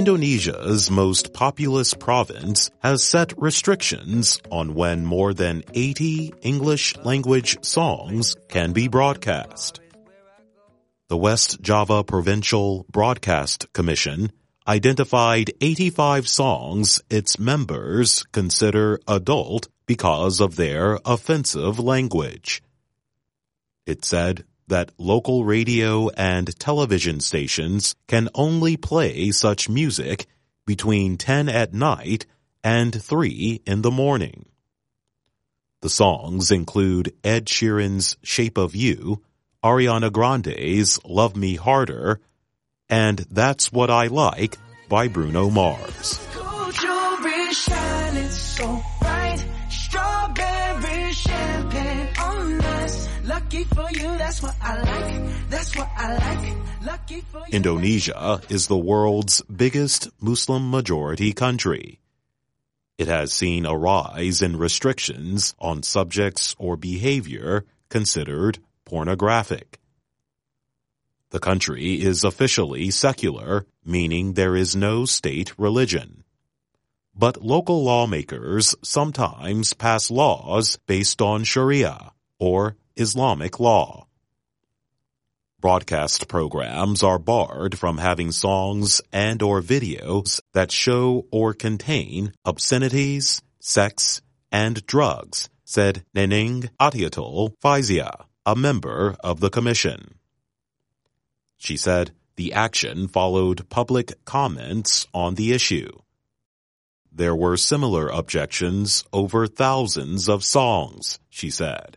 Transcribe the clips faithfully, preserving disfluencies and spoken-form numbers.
Indonesia's most populous province has set restrictions on when more than eighty English-language songs can be broadcast. The West Java Provincial Broadcast Commission identified eighty-five songs its members consider adult because of their offensive language. It said that local radio and television stations can only play such music between ten at night and three in the morning. The songs include Ed Sheeran's Shape of You, Ariana Grande's Love Me Harder, and That's What I Like by Bruno Mars. Gold jewelry shining so bright, strawberry champagne on us. Lucky for you, that's what I like, that's what I like. Lucky for you. Indonesia is the world's biggest Muslim-majority country. It has seen a rise in restrictions on subjects or behavior considered pornographic. The country is officially secular, meaning there is no state religion. But local lawmakers sometimes pass laws based on Sharia, or Islamic law. Broadcast programs are barred from having songs and or videos that show or contain obscenities, sex, and drugs, said Neneng Atiatul Faizia, a member of the commission. She said the action followed public comments on the issue. There were similar objections over thousands of songs, she said.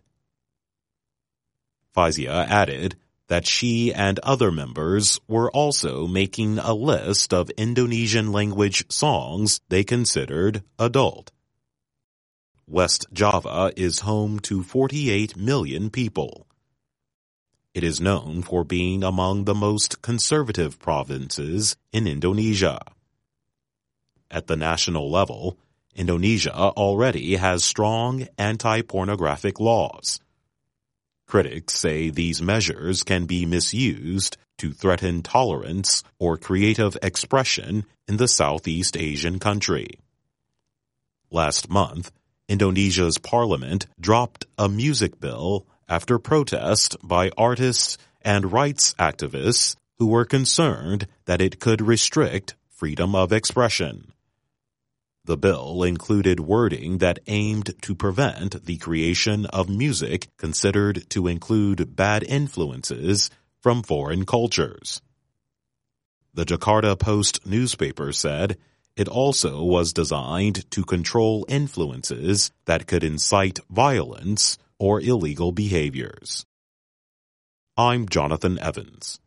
Faizia added that she and other members were also making a list of Indonesian-language songs they considered adult. West Java is home to forty-eight million people. It is known for being among the most conservative provinces in Indonesia. At the national level, Indonesia already has strong anti-pornographic laws. Critics say these measures can be misused to threaten tolerance or creative expression in the Southeast Asian country. Last month, Indonesia's parliament dropped a music bill after protest by artists and rights activists who were concerned that it could restrict freedom of expression. The bill included wording that aimed to prevent the creation of music considered to include bad influences from foreign cultures. The Jakarta Post newspaper said it also was designed to control influences that could incite violence or illegal behaviors. I'm Jonathan Evans.